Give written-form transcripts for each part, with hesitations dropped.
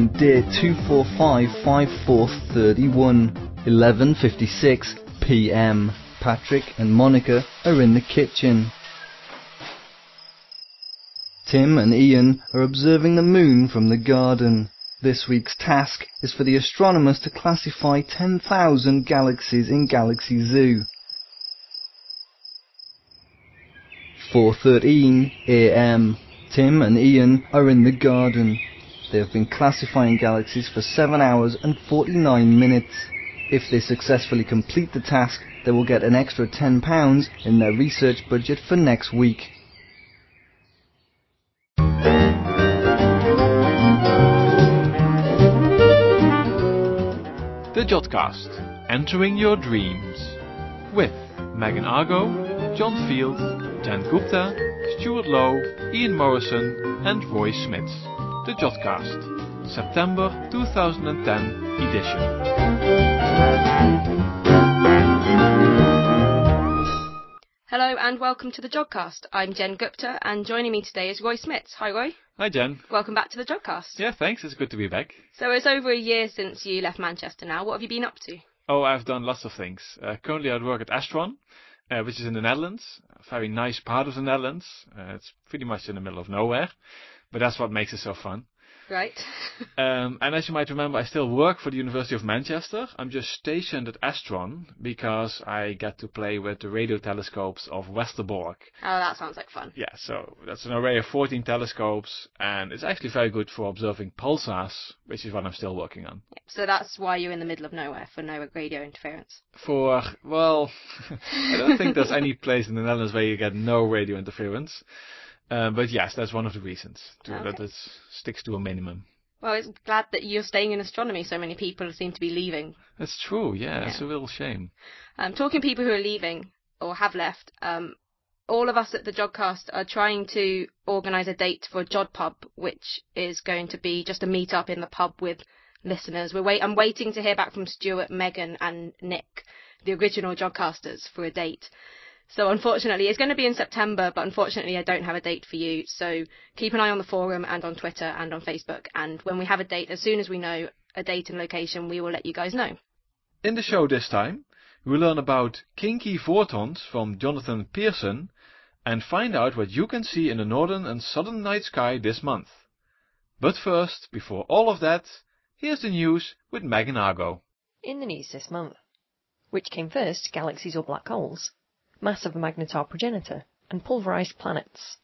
on day 2455431, 11:56 p.m. Patrick and Monica are in the kitchen. Tim and Ian are observing the moon from the garden. This week's task is for the astronomers to classify 10,000 galaxies in Galaxy Zoo. 4:13 a.m. Tim and Ian are in the garden. They have been classifying galaxies for 7 hours and 49 minutes. If they successfully complete the task, they will get an extra £10 in their research budget for next week. The Jodcast, Entering Your Dreams, with Megan Argo, John Field, Jen Gupta, Stuart Lowe, Ian Morrison and Roy Smith. The Jodcast, September 2010 edition. Hello and welcome to the Jodcast. I'm Jen Gupta and joining me today is Roy Smith. Hi Roy. Hi Jen. Welcome back to the Jodcast. Yeah, thanks. It's good to be back. So it's over a year since you left Manchester now. What have you been up to? Oh, I've done lots of things. Currently I work at Astron, which is in the Netherlands. A very nice part of the Netherlands. It's pretty much in the middle of nowhere, but that's what makes it so fun. Right. And as you might remember, I still work for the University of Manchester. I'm just stationed at Astron because I get to play with the radio telescopes of Westerbork. Oh, that sounds like fun. Yeah, so that's an array of 14 telescopes, and it's actually very good for observing pulsars, which is what I'm still working on. So that's why you're in the middle of nowhere, for no radio interference. I don't think there's any place in the Netherlands where you get no radio interference. But yes, that's one of the reasons, that it sticks to a minimum. Well, it's glad that you're staying in astronomy. So many people seem to be leaving. That's true, yeah. It's a real shame. Talking people who are leaving, or have left, all of us at the Jodcast are trying to organise a date for JodPub, which is going to be just a meet-up in the pub with listeners. I'm waiting to hear back from Stuart, Megan and Nick, the original Jodcasters, for a date. So unfortunately, it's going to be in September, but unfortunately I don't have a date for you. So keep an eye on the forum and on Twitter and on Facebook. And when we have a date, as soon as we know a date and location, we will let you guys know. In the show this time, we'll learn about kinky photons from Jonathan Pearson and find out what you can see in the northern and southern night sky this month. But first, before all of that, here's the news with Megan Argo. In the news this month. Which came first, galaxies or black holes? Mass of a magnetar progenitor, and pulverized planets.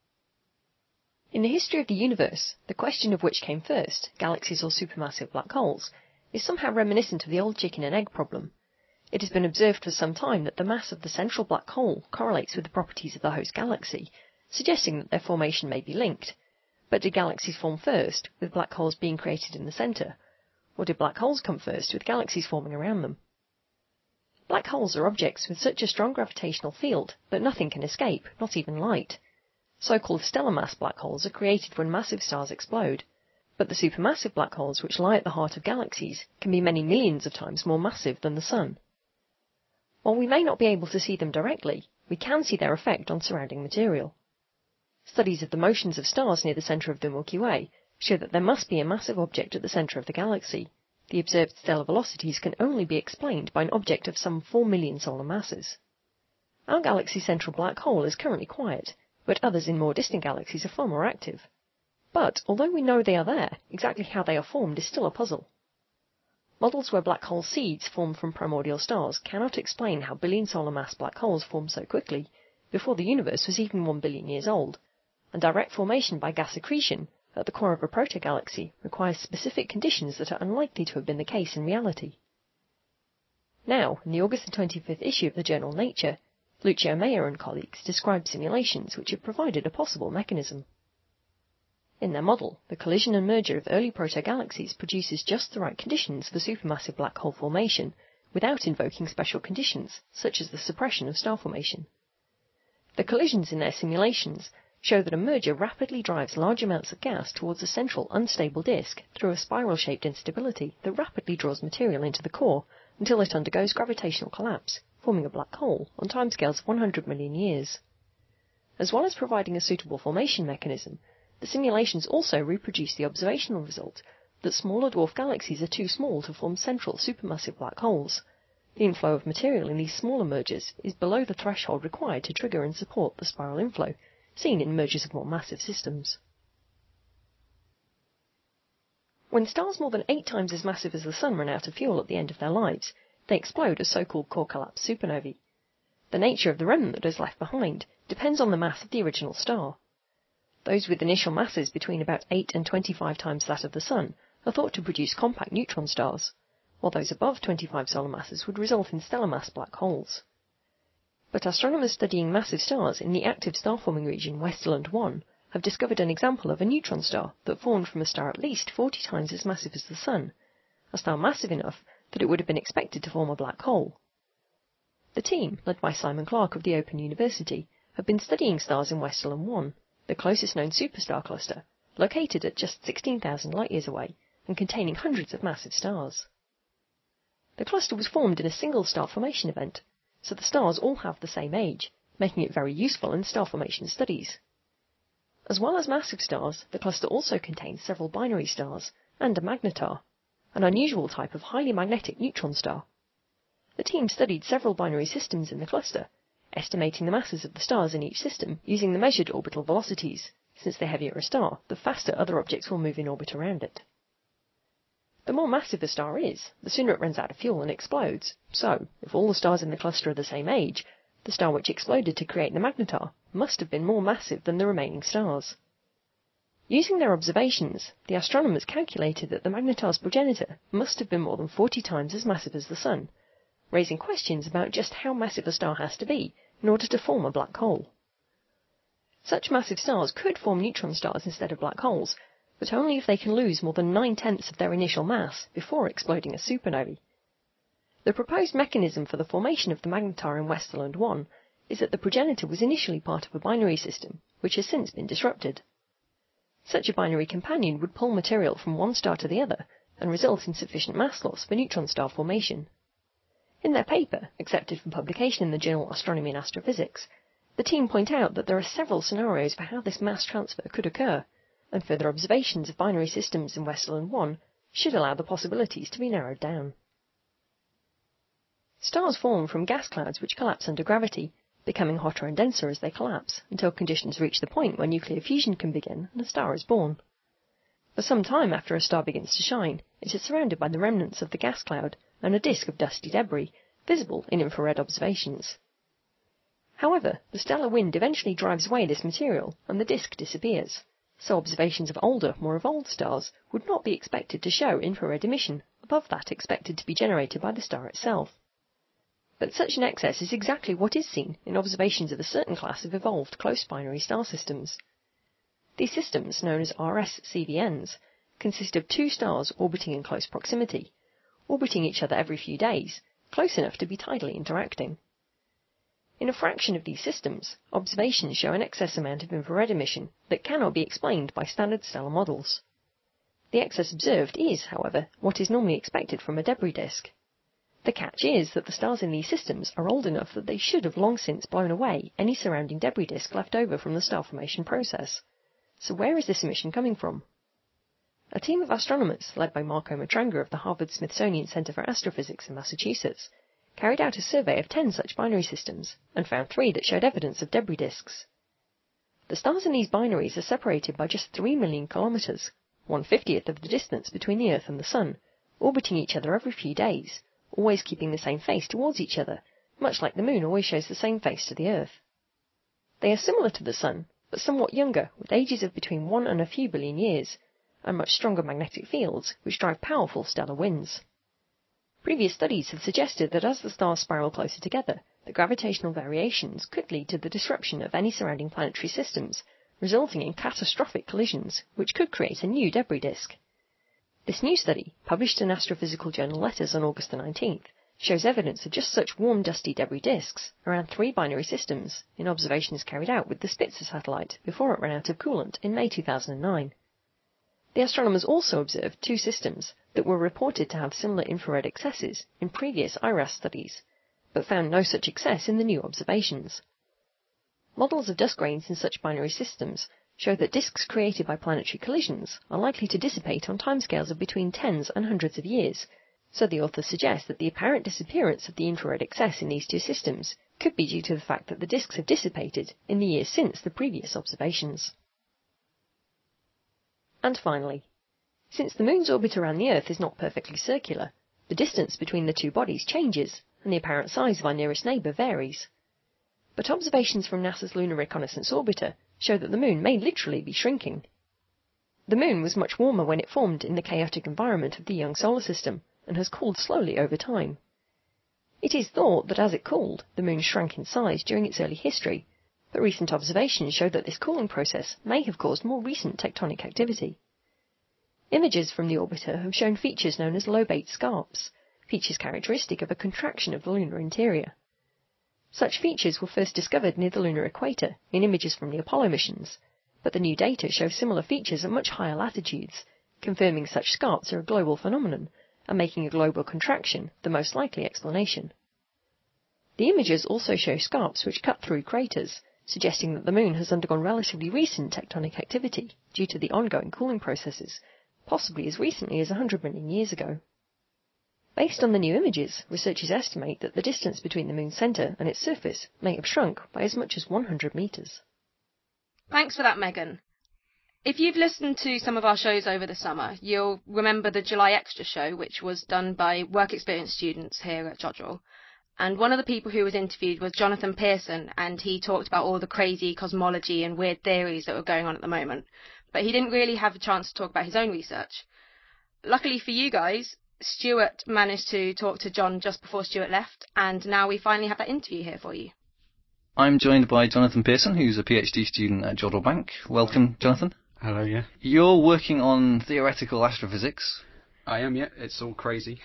In the history of the universe, the question of which came first, galaxies or supermassive black holes, is somehow reminiscent of the old chicken and egg problem. It has been observed for some time that the mass of the central black hole correlates with the properties of the host galaxy, suggesting that their formation may be linked. But did galaxies form first, with black holes being created in the centre, or did black holes come first, with galaxies forming around them? Black holes are objects with such a strong gravitational field that nothing can escape, not even light. So-called stellar mass black holes are created when massive stars explode, but the supermassive black holes which lie at the heart of galaxies can be many millions of times more massive than the Sun. While we may not be able to see them directly, we can see their effect on surrounding material. Studies of the motions of stars near the centre of the Milky Way show that there must be a massive object at the centre of the galaxy. The observed stellar velocities can only be explained by an object of some 4 million solar masses. Our galaxy's central black hole is currently quiet, but others in more distant galaxies are far more active. But, although we know they are there, exactly how they are formed is still a puzzle. Models where black hole seeds form from primordial stars cannot explain how billion solar mass black holes formed so quickly, before the universe was even 1 billion years old, and direct formation by gas accretion at the core of a protogalaxy requires specific conditions that are unlikely to have been the case in reality. Now, in the August 25th issue of the journal Nature, Lucio Meyer and colleagues describe simulations which have provided a possible mechanism. In their model, the collision and merger of early protogalaxies produces just the right conditions for supermassive black hole formation, without invoking special conditions, such as the suppression of star formation. The collisions in their simulations show that a merger rapidly drives large amounts of gas towards a central unstable disk through a spiral-shaped instability that rapidly draws material into the core until it undergoes gravitational collapse, forming a black hole on timescales of 100 million years. As well as providing a suitable formation mechanism, the simulations also reproduce the observational result that smaller dwarf galaxies are too small to form central supermassive black holes. The inflow of material in these smaller mergers is below the threshold required to trigger and support the spiral inflow, seen in mergers of more massive systems. When stars more than 8 times as massive as the Sun run out of fuel at the end of their lives, they explode as so-called core collapse supernovae. The nature of the remnant that is left behind depends on the mass of the original star. Those with initial masses between about 8 and 25 times that of the Sun are thought to produce compact neutron stars, while those above 25 solar masses would result in stellar mass black holes. But astronomers studying massive stars in the active star-forming region Westerland 1 have discovered an example of a neutron star that formed from a star at least 40 times as massive as the Sun, a star massive enough that it would have been expected to form a black hole. The team, led by Simon Clarke of the Open University, have been studying stars in Westerland 1, the closest known superstar cluster, located at just 16,000 light-years away and containing hundreds of massive stars. The cluster was formed in a single star formation event, so the stars all have the same age, making it very useful in star formation studies. As well as massive stars, the cluster also contains several binary stars and a magnetar, an unusual type of highly magnetic neutron star. The team studied several binary systems in the cluster, estimating the masses of the stars in each system using the measured orbital velocities. Since the heavier a star, the faster other objects will move in orbit around it. The more massive a star is, the sooner it runs out of fuel and explodes, so, if all the stars in the cluster are the same age, the star which exploded to create the magnetar must have been more massive than the remaining stars. Using their observations, the astronomers calculated that the magnetar's progenitor must have been more than 40 times as massive as the Sun, raising questions about just how massive a star has to be in order to form a black hole. Such massive stars could form neutron stars instead of black holes, but only if they can lose more than 9/10 of their initial mass before exploding as supernovae. The proposed mechanism for the formation of the magnetar in Westerland 1 is that the progenitor was initially part of a binary system, which has since been disrupted. Such a binary companion would pull material from one star to the other and result in sufficient mass loss for neutron star formation. In their paper, accepted for publication in the journal Astronomy and Astrophysics, the team point out that there are several scenarios for how this mass transfer could occur, and further observations of binary systems in Westerland 1 should allow the possibilities to be narrowed down. Stars form from gas clouds which collapse under gravity, becoming hotter and denser as they collapse, until conditions reach the point where nuclear fusion can begin and a star is born. For some time after a star begins to shine, it is surrounded by the remnants of the gas cloud and a disk of dusty debris, visible in infrared observations. However, the stellar wind eventually drives away this material, and the disk disappears, so observations of older, more evolved stars would not be expected to show infrared emission above that expected to be generated by the star itself. But such an excess is exactly what is seen in observations of a certain class of evolved close binary star systems. These systems, known as RS-CBNs, consist of 2 stars orbiting in close proximity, orbiting each other every few days, close enough to be tidally interacting. In a fraction of these systems, observations show an excess amount of infrared emission that cannot be explained by standard stellar models. The excess observed is, however, what is normally expected from a debris disk. The catch is that the stars in these systems are old enough that they should have long since blown away any surrounding debris disk left over from the star formation process. So where is this emission coming from? A team of astronomers, led by Marco Matranga of the Harvard-Smithsonian Center for Astrophysics in Massachusetts, carried out a survey of 10 such binary systems, and found 3 that showed evidence of debris disks. The stars in these binaries are separated by just 3 million kilometers, 1/50th of the distance between the Earth and the Sun, orbiting each other every few days, always keeping the same face towards each other, much like the Moon always shows the same face to the Earth. They are similar to the Sun, but somewhat younger, with ages of between 1 and a few billion years, and much stronger magnetic fields, which drive powerful stellar winds. Previous studies have suggested that as the stars spiral closer together, the gravitational variations could lead to the disruption of any surrounding planetary systems, resulting in catastrophic collisions, which could create a new debris disk. This new study, published in Astrophysical Journal Letters on August the 19th, shows evidence of just such warm, dusty debris disks around 3 binary systems in observations carried out with the Spitzer satellite before it ran out of coolant in May 2009. The astronomers also observed 2 systems that were reported to have similar infrared excesses in previous IRAS studies, but found no such excess in the new observations. Models of dust grains in such binary systems show that disks created by planetary collisions are likely to dissipate on timescales of between tens and hundreds of years, so the authors suggest that the apparent disappearance of the infrared excess in these two systems could be due to the fact that the disks have dissipated in the years since the previous observations. And finally, since the Moon's orbit around the Earth is not perfectly circular, the distance between the two bodies changes, and the apparent size of our nearest neighbour varies. But observations from NASA's Lunar Reconnaissance Orbiter show that the Moon may literally be shrinking. The Moon was much warmer when it formed in the chaotic environment of the young solar system, and has cooled slowly over time. It is thought that as it cooled, the Moon shrank in size during its early history, but recent observations show that this cooling process may have caused more recent tectonic activity. Images from the orbiter have shown features known as lobate scarps, features characteristic of a contraction of the lunar interior. Such features were first discovered near the lunar equator in images from the Apollo missions, but the new data show similar features at much higher latitudes, confirming such scarps are a global phenomenon, and making a global contraction the most likely explanation. The images also show scarps which cut through craters, suggesting that the Moon has undergone relatively recent tectonic activity due to the ongoing cooling processes, possibly as recently as 100 million years ago. Based on the new images, researchers estimate that the distance between the Moon's centre and its surface may have shrunk by as much as 100 metres. Thanks for that, Megan. If you've listened to some of our shows over the summer, you'll remember the July Extra show, which was done by work experience students here at Jodrell. And one of the people who was interviewed was Jonathan Pearson, and he talked about all the crazy cosmology and weird theories that were going on at the moment. But he didn't really have a chance to talk about his own research. Luckily for you guys, Stuart managed to talk to John just before Stuart left, and now we finally have that interview here for you. I'm joined by Jonathan Pearson, who's a PhD student at Jodrell Bank. Welcome, Jonathan. Hello, yeah. You're working on theoretical astrophysics. I am, yeah. It's all crazy.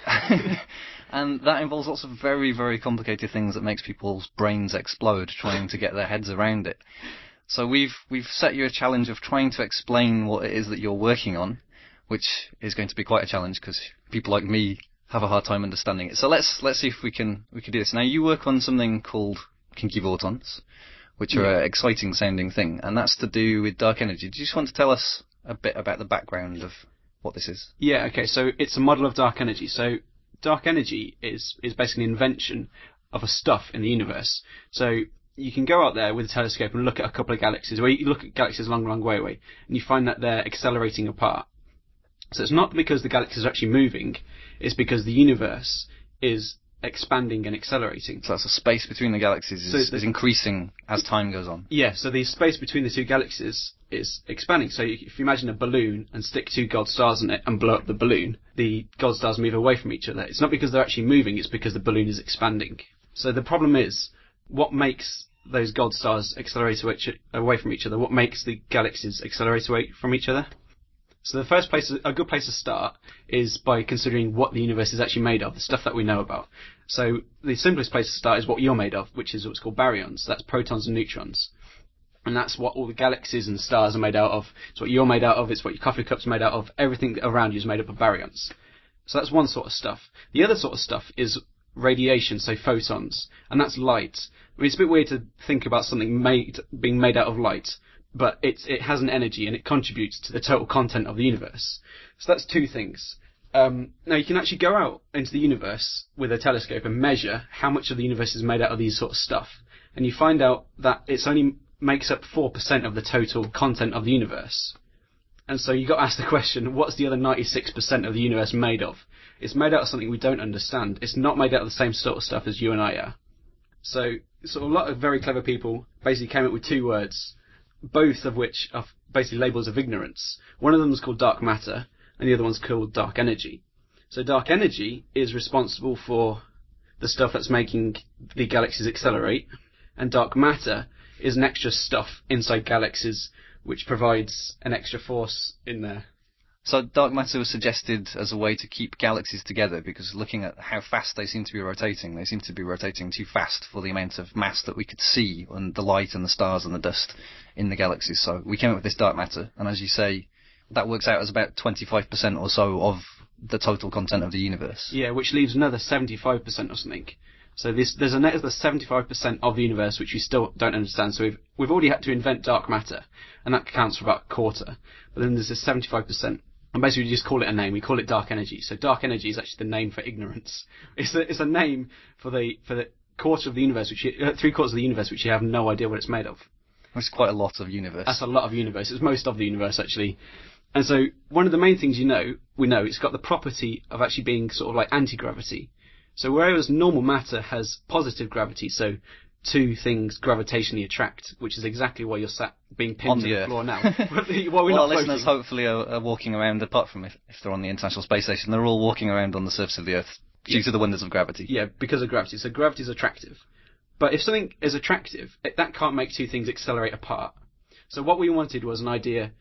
And that involves lots of very, very complicated things that makes people's brains explode trying to get their heads around it. So we've set you a challenge of trying to explain what it is that you're working on, which is going to be quite a challenge because people like me have a hard time understanding it. So let's see if we can do this. Now, you work on something called Kinky Bosons, which are an exciting sounding thing, and that's to do with dark energy. Do you just want to tell us a bit about the background of what this is? Yeah, okay, so it's a model of dark energy. So dark energy is basically an invention of a stuff in the universe. So you can go out there with a telescope and look at a couple of galaxies, where you look at galaxies a long, long way away, and you find that they're accelerating apart. So it's not because the galaxies are actually moving, it's because the universe is expanding and accelerating. So that's the space between the galaxies is increasing as time goes on. Yeah, so the space between the two galaxies is expanding. So if you imagine a balloon and stick two gold stars in it and blow up the balloon, the gold stars move away from each other. It's not because they're actually moving, it's because the balloon is expanding. So the problem is, what makes those gold stars accelerate away from each other? What makes the galaxies accelerate away from each other? So the first place, a good place to start, is by considering what the universe is actually made of, the stuff that we know about. So the simplest place to start is what you're made of, which is what's called baryons. That's protons and neutrons. And that's what all the galaxies and stars are made out of. It's what you're made out of, it's what your coffee cup's made out of. Everything around you is made up of baryons. So that's one sort of stuff. The other sort of stuff is radiation, so photons, and that's light. I mean, it's a bit weird to think about something being made out of light, but it has an energy and it contributes to the total content of the universe. So that's two things. Now you can actually go out into the universe with a telescope and measure how much of the universe is made out of these sort of stuff, and you find out that it's only makes up 4% of the total content of the universe. And so you've got to ask the question, what's the other 96% of the universe made of? It's made out of something we don't understand. It's not made out of the same sort of stuff as you and I are. So a lot of very clever people basically came up with two words, both of which are basically labels of ignorance. One of them is called dark matter, and the other one's called dark energy. So dark energy is responsible for the stuff that's making the galaxies accelerate, and dark matter is an extra stuff inside galaxies which provides an extra force in there. So dark matter was suggested as a way to keep galaxies together, because looking at how fast they seem to be rotating too fast for the amount of mass that we could see, and the light and the stars and the dust in the galaxies. So we came up with this dark matter, and as you say, that works out as about 25% or so of the total content of the universe. Yeah, which leaves another 75% or something. So there's 75% of the universe which we still don't understand. So we've already had to invent dark matter, and that counts for about a quarter. But then there's this 75%, and basically we just call it a name. We call it dark energy. So dark energy is actually the name for ignorance. It's a name for the quarter of the universe, three quarters of the universe, which you have no idea what it's made of. That's quite a lot of universe. That's a lot of universe. It's most of the universe, actually. And so one of the main things we know, it's got the property of actually being sort of like anti-gravity. So whereas normal matter has positive gravity, so two things gravitationally attract, which is exactly why you're sat being pinned On to the the Earth. floor now. Well, our listeners hopefully are walking around, apart from if they're on the International Space Station, they're all walking around on the surface of the Earth due to the wonders of gravity. Yeah, because of gravity. So gravity is attractive. But if something is attractive, that can't make two things accelerate apart. So what we wanted was an idea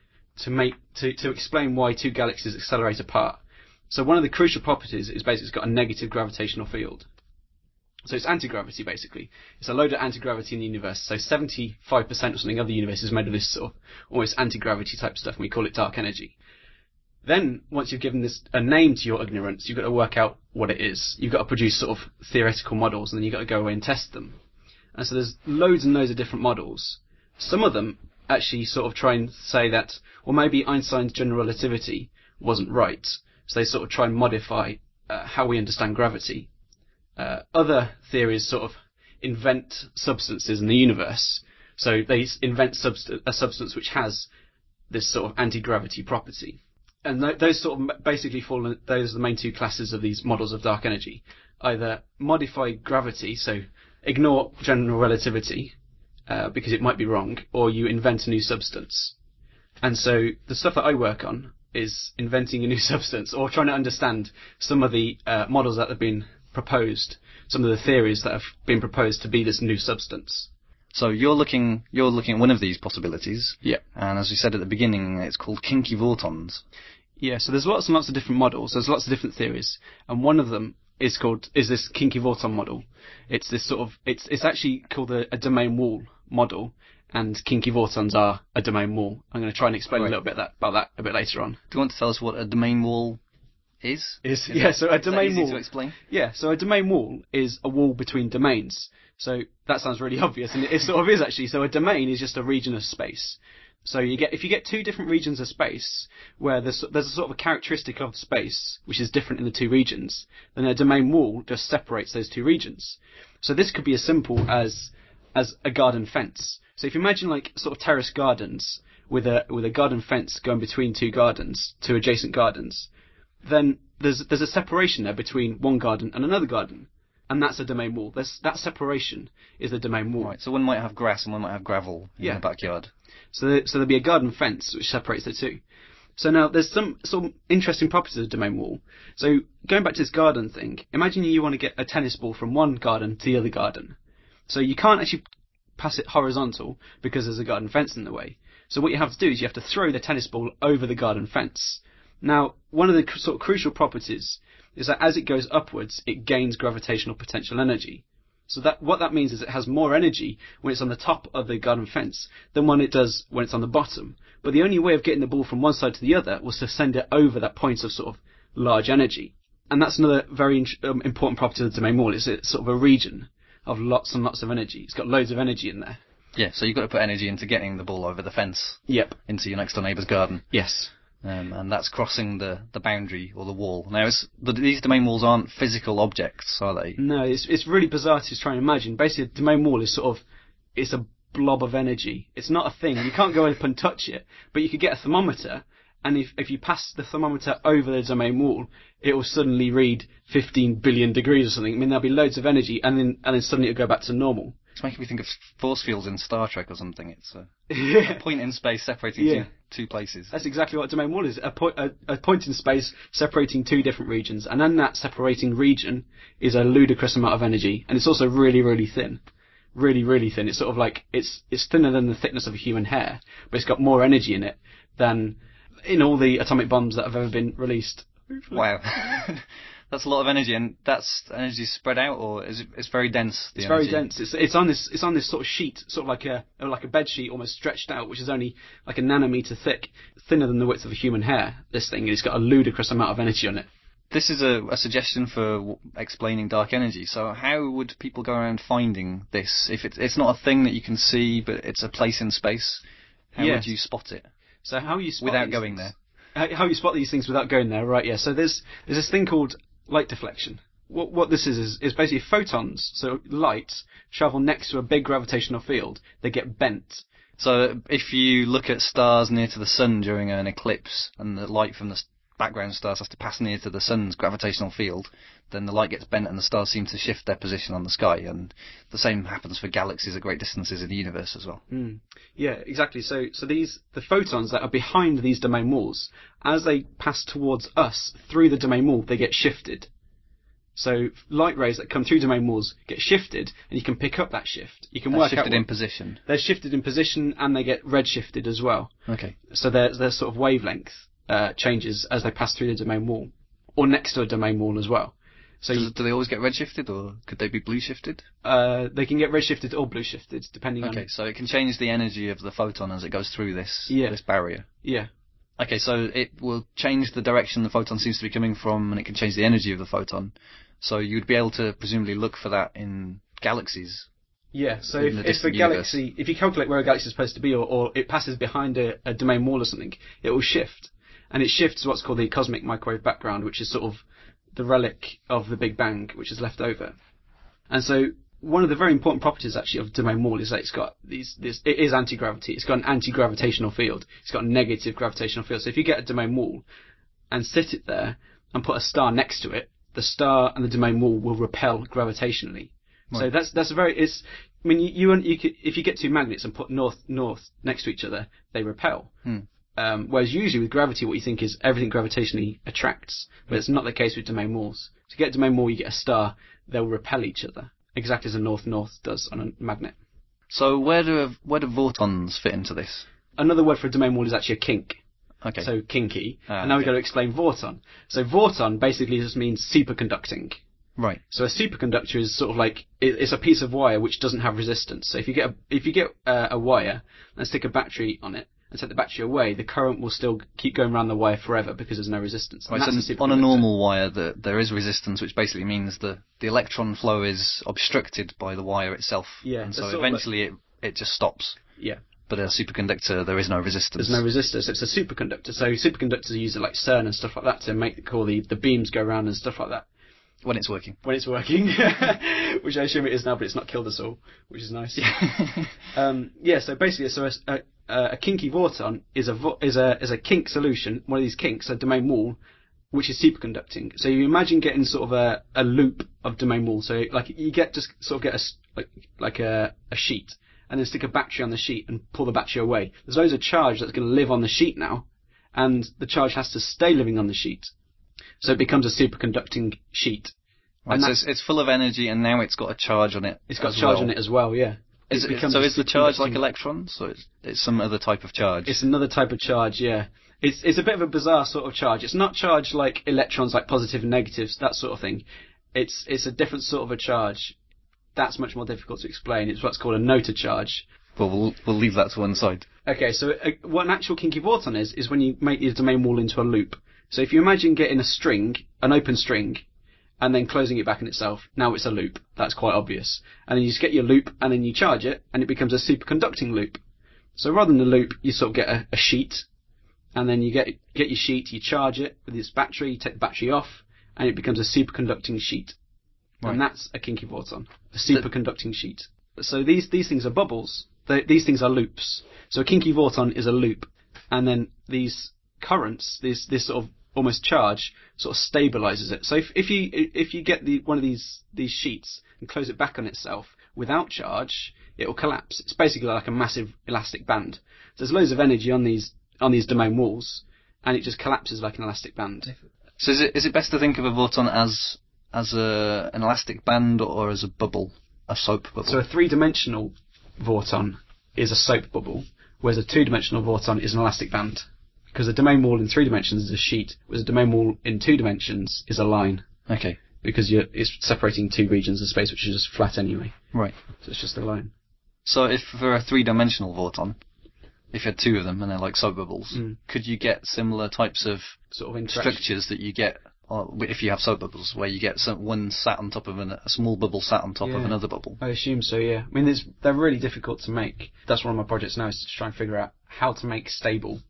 to explain why two galaxies accelerate apart. So one of the crucial properties is basically it's got a negative gravitational field. So it's anti-gravity, basically. It's a load of anti-gravity in the universe. So 75% or something of the universe is made of this sort of almost anti-gravity type stuff, and we call it dark energy. Then, once you've given this a name to your ignorance, you've got to work out what it is. You've got to produce sort of theoretical models, and then you've got to go away and test them. And so there's loads and loads of different models. Some of them actually sort of try and say that, well, maybe Einstein's general relativity wasn't right. So they sort of try and modify how we understand gravity. Other theories sort of invent substances in the universe. So they invent a substance which has this sort of anti-gravity property. And those sort of basically those are the main two classes of these models of dark energy. Either modify gravity, so ignore general relativity, because it might be wrong, or you invent a new substance. And so the stuff that I work on is inventing a new substance, or trying to understand some of the models that have been proposed, some of the theories that have been proposed to be this new substance. So you're looking at one of these possibilities. Yeah. And as we said at the beginning, it's called kinky photons. Yeah, so there's lots and lots of different models, there's lots of different theories, and one of them is this kinky photon model. It's this sort of, it's actually called a domain wall model, and kinky photons are a domain wall. I'm going to try and explain a little bit about that a bit later on. Do you want to tell us what a domain wall is? So a domain wall. Easy to explain? Yeah, so a domain wall is a wall between domains. So that sounds really obvious, and it sort of is actually. So a domain is just a region of space. So if you get two different regions of space where there's a sort of a characteristic of space which is different in the two regions, then a domain wall just separates those two regions. So this could be as simple as a garden fence. So if you imagine like sort of terrace gardens with a garden fence going between two adjacent gardens, then there's a separation there between one garden and another garden. And that's a domain wall. That separation is the domain wall. Right, so one might have grass and one might have gravel in the backyard. So there'll be a garden fence which separates the two. So now there's some interesting properties of the domain wall. So going back to this garden thing, imagine you want to get a tennis ball from one garden to the other garden. So you can't actually pass it horizontal because there's a garden fence in the way. So what you have to do is you have to throw the tennis ball over the garden fence. Now, one of the sort of crucial properties is that as it goes upwards, it gains gravitational potential energy. So what that means is it has more energy when it's on the top of the garden fence than when it does when it's on the bottom. But the only way of getting the ball from one side to the other was to send it over that point of sort of large energy. And that's another very important property of the domain wall. It's sort of a region of lots and lots of energy. It's got loads of energy in there. Yeah, so you've got to put energy into getting the ball over the fence. Yep. Into your next door neighbour's garden. Yes. And that's crossing the boundary or the wall. Now, these domain walls aren't physical objects, are they? No, it's really bizarre to try and imagine. Basically, a domain wall is it's a blob of energy. It's not a thing. You can't go up and touch it, but you could get a thermometer, and if you pass the thermometer over the domain wall, it will suddenly read 15 billion degrees or something. I mean, there'll be loads of energy, and then suddenly it'll go back to normal. It's making me think of force fields in Star Trek or something. It's a point in space separating two places. That's exactly what a domain wall is. A point in space separating two different regions. And then that separating region is a ludicrous amount of energy. And it's also really, really thin. Really, really thin. It's sort of like, it's thinner than the thickness of a human hair, but it's got more energy in it than in all the atomic bombs that have ever been released. Wow. That's a lot of energy, and that's energy spread out, or is it's very dense? It's very dense. It's on this sort of sheet, sort of like a bed sheet, almost stretched out, which is only like a nanometer thick, thinner than the width of a human hair. This thing, it's got a ludicrous amount of energy on it. This is a suggestion for explaining dark energy. So how would people go around finding this? If it's not a thing that you can see, but it's a place in space, how Yes. would you spot it So how you spot without these going things? there? How you spot these things without going there, right? Yeah. So there's this thing called light deflection. What this is basically photons. So light travel next to a big gravitational field. They get bent. So if you look at stars near to the sun during an eclipse, and the light from the background stars has to pass near to the sun's gravitational field, then the light gets bent and the stars seem to shift their position on the sky. And the same happens for galaxies at great distances in the universe as well. Yeah, exactly. So the photons that are behind these domain walls, as they pass towards us through the domain wall, they get shifted. So light rays that come through domain walls get shifted, and you can pick up that shift. You can work out shifted in position. They're shifted in position, and they get redshifted as well. Okay. So their sort of wavelength changes as they pass through the domain wall, or next to a domain wall as well. So do they always get redshifted, or could they be blue shifted? they can get redshifted or blue shifted, depending on... Okay, so it can change the energy of the photon as it goes through this barrier. Yeah. Okay, so it will change the direction the photon seems to be coming from, and it can change the energy of the photon. So you'd be able to presumably look for that in galaxies. Yeah, so In the if a distant galaxy, if you calculate where a galaxy is supposed to be, or it passes behind a domain wall or something, it will shift. And it shifts what's called the cosmic microwave background, which is sort of the relic of the Big Bang, which is left over. And so one of the very important properties actually of domain wall is that it's got it is anti-gravity. It's got an anti-gravitational field. It's got a negative gravitational field. So if you get a domain wall and sit it there and put a star next to it, the star and the domain wall will repel gravitationally. Right. So that's a very, I mean, you could, if you get two magnets and put north next to each other, they repel. Whereas usually with gravity, what you think is everything gravitationally attracts, but it's not the case with domain walls. To get a domain wall, you get a star, they'll repel each other, exactly as a north-north does on a magnet. So where do photons fit into this? Another word for a domain wall is actually a kink. Okay. So kinky. And now we've got to explain Vorton. So Vorton basically just means superconducting. Right. So a superconductor is sort of like, it's a piece of wire which doesn't have resistance. So if you get a wire and stick a battery on it and take the battery away, the current will still keep going around the wire forever because there's no resistance. Right, so on a normal wire, there is resistance, which basically means the electron flow is obstructed by the wire itself. Yeah. And so eventually it just stops. Yeah. But a superconductor, there is no resistance. There's no resistance. It's a superconductor. So superconductors are used at like CERN and stuff like that to make the beams go around and stuff like that. When it's working. When it's working, which I assume it is now, but it's not killed us all, which is nice. So basically, a kinky Vorton is a kink solution, one of these kinks, a domain wall, which is superconducting. So you imagine getting sort of a loop of domain wall. So like you get a sheet, and then stick a battery on the sheet and pull the battery away. There's loads of charge that's going to live on the sheet now, and the charge has to stay living on the sheet. So it becomes a superconducting sheet. Right, so it's full of energy, and now it's got a charge on it. It's got charge on it as well, yeah. Is the charge like electrons, or it's some other type of charge? It's another type of charge, yeah. It's a bit of a bizarre sort of charge. It's not charged like electrons, like positive and negatives, that sort of thing. It's a different sort of a charge. That's much more difficult to explain. It's what's called a nota charge. Well, we'll leave that to one side. Okay, so what an actual kinky Vorton is when you make your domain wall into a loop. So if you imagine getting a string, an open string, and then closing it back in itself, now it's a loop. That's quite obvious. And then you just get your loop, and then you charge it, and it becomes a superconducting loop. So rather than a loop, you sort of get a sheet, and then you get your sheet, you charge it with this battery, you take the battery off, and it becomes a superconducting sheet. Right. And that's a kinky Vorton, a superconducting sheet. So these things are bubbles. These things are loops. So a kinky Vorton is a loop, and then these currents, this sort of almost charge, sort of stabilizes it. So if you get one of these sheets and close it back on itself without charge, it will collapse. It's basically like a massive elastic band. So there's loads of energy on these domain walls, and it just collapses like an elastic band. So is it best to think of a Vorton as an elastic band or as a bubble, a soap bubble? So a three-dimensional Vorton is a soap bubble, whereas a two-dimensional Vorton is an elastic band. Because a domain wall in 3 dimensions is a sheet, whereas a domain wall in 2 dimensions is a line. Okay. Because it's separating 2 regions of space, which is just flat anyway. Right. So it's just a line. So if for a 3-dimensional Vorton, if you had 2 of them and they're like soap bubbles, could you get similar types of sort of structures that you get if you have soap bubbles, where you get one sat on top of a small bubble sat on top of another bubble. I assume so, yeah. I mean, they're really difficult to make. That's one of my projects now, is to try and figure out how to make stable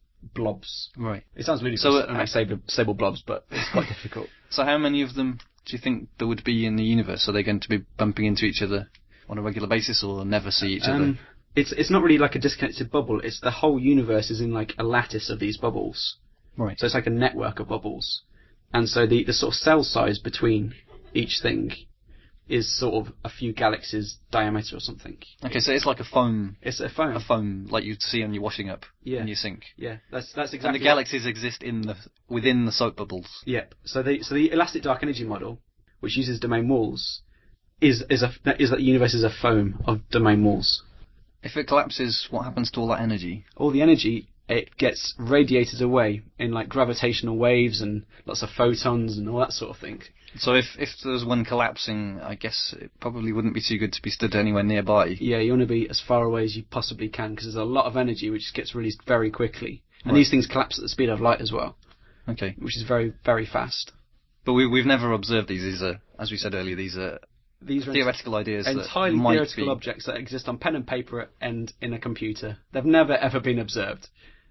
blobs. Right. It sounds ludicrous to make stable blobs, but it's quite difficult. So how many of them do you think there would be in the universe? Are they going to be bumping into each other on a regular basis, or never see each other? It's not really like a disconnected bubble. It's the whole universe is in like a lattice of these bubbles. Right. So it's like a network of bubbles. And so the sort of cell size between each thing is sort of a few galaxies diameter or something. Okay, so it's like a foam. It's a foam. A foam like you'd see on your washing up in your sink. Yeah, that's exactly. And the galaxies exist within the soap bubbles. Yep. So the elastic dark energy model, which uses domain walls, is that the universe is a foam of domain walls. If it collapses, what happens to all that energy? All the energy, it gets radiated away in like gravitational waves and lots of photons and all that sort of thing. So if there's one collapsing, I guess it probably wouldn't be too good to be stood anywhere nearby. Yeah, you want to be as far away as you possibly can, because there's a lot of energy which gets released very quickly. And these things collapse at the speed of light as well. Okay. Which is very, very fast. But we've never observed these. These are, as we said earlier, these are theoretical ideas. Entirely theoretical objects that exist on pen and paper and in a computer. They've never ever been observed.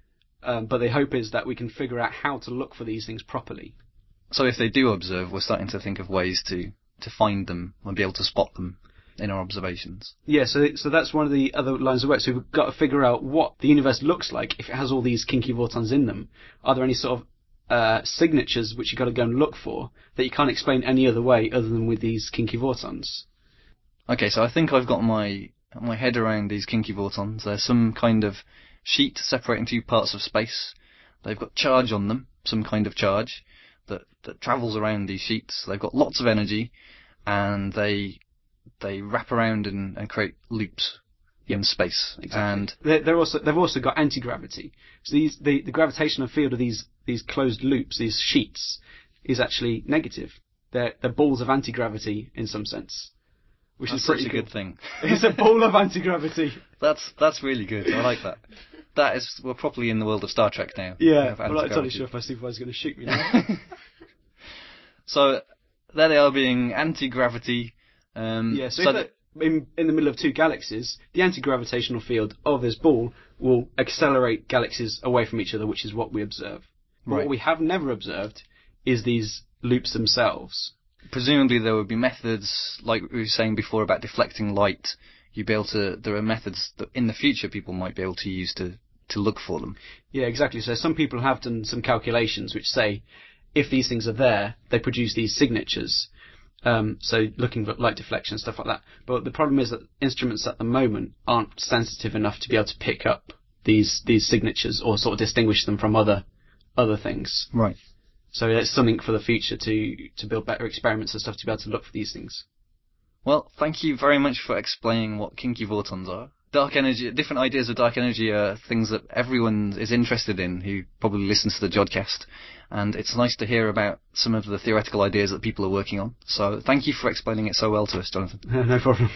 But the hope is that we can figure out how to look for these things properly. So if they do observe, we're starting to think of ways to find them and be able to spot them in our observations. Yeah, so that's one of the other lines of work. So we've got to figure out what the universe looks like if it has all these kinky photons in them. Are there any sort of signatures which you've got to go and look for that you can't explain any other way other than with these kinky photons? Okay, so I think I've got my head around these kinky photons. They're some kind of sheet separating two parts of space. They've got charge on them, some kind of charge that travels around these sheets. They've got lots of energy, and they wrap around and create loops in space. Exactly. And they've also got anti-gravity. So the gravitational field of these closed loops, these sheets, is actually negative. They're balls of anti-gravity in some sense, which that's is pretty such a good thing. It's a ball of anti-gravity. That's really good. I like that. We're properly in the world of Star Trek now. Yeah, I'm not totally sure if my supervisor's going to shoot me now. So there they are, being anti-gravity. In the middle of two galaxies, the anti-gravitational field of this ball will accelerate galaxies away from each other, which is what we observe. But what we have never observed is these loops themselves. Presumably there would be methods, like we were saying before, about deflecting light. There are methods that in the future people might be able to use to look for them. Yeah, exactly. So some people have done some calculations which say if these things are there, they produce these signatures. So looking for light deflection and stuff like that. But the problem is that instruments at the moment aren't sensitive enough to be able to pick up these signatures or sort of distinguish them from other things. Right. So it's something for the future to build better experiments and stuff to be able to look for these things. Well, thank you very much for explaining what kinky photons are. Dark energy, different ideas of dark energy are things that everyone is interested in who probably listens to the Jodcast. And it's nice to hear about some of the theoretical ideas that people are working on. So thank you for explaining it so well to us, Jonathan. No problem.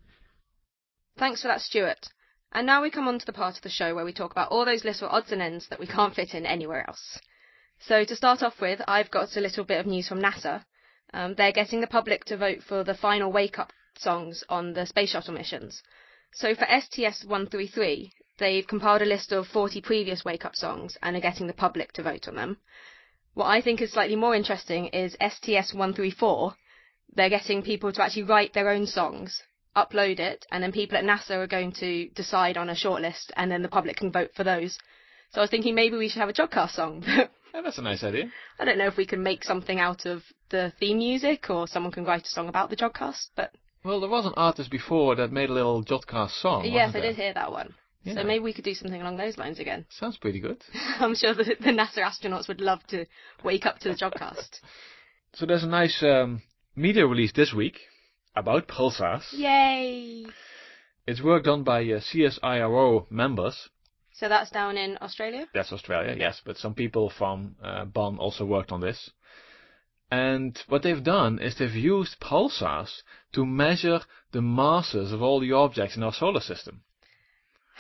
Thanks for that, Stuart. And now we come on to the part of the show where we talk about all those little odds and ends that we can't fit in anywhere else. So to start off with, I've got a little bit of news from NASA. They're getting the public to vote for the final wake-up songs on the space shuttle missions. So for STS-133, they've compiled a list of 40 previous wake-up songs and are getting the public to vote on them. What I think is slightly more interesting is STS-134. They're getting people to actually write their own songs, upload it, and then people at NASA are going to decide on a shortlist, and then the public can vote for those. So I was thinking maybe we should have a Jodcast song. Yeah, that's a nice idea. I don't know if we can make something out of the theme music, or someone can write a song about the Jodcast, but... Well, there was an artist before that made a little Jodcast song. Yes, I did hear that one. Yeah. So maybe we could do something along those lines again. Sounds pretty good. I'm sure the NASA astronauts would love to wake up to the Jodcast. So there's a nice media release this week about pulsars. Yay! It's work done by CSIRO members. So that's down in Australia? That's Australia, yes, but some people from Bonn also worked on this. And what they've done is they've used pulsars to measure the masses of all the objects in our solar system.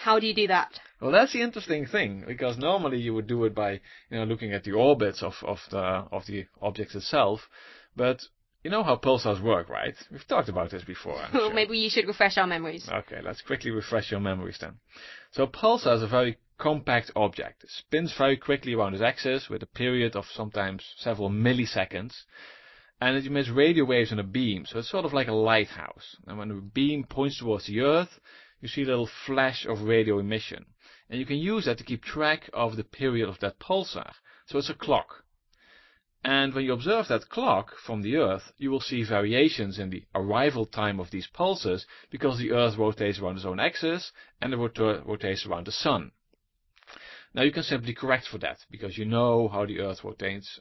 How do you do that? Well, that's the interesting thing, because normally you would do it by, looking at the orbits of the object itself. But you know how pulsars work, right? We've talked about this before. I'm Well, sure. maybe you should refresh our memories. Okay, let's quickly refresh your memories then. So a pulsar is a very compact object. It spins very quickly around its axis with a period of sometimes several milliseconds. And it emits radio waves in a beam, so it's sort of like a lighthouse. And when the beam points towards the Earth, you see a little flash of radio emission. And you can use that to keep track of the period of that pulsar. So it's a clock. And when you observe that clock from the Earth, you will see variations in the arrival time of these pulses, because the Earth rotates around its own axis and it rotates around the Sun. Now you can simply correct for that, because you know how the Earth rotates,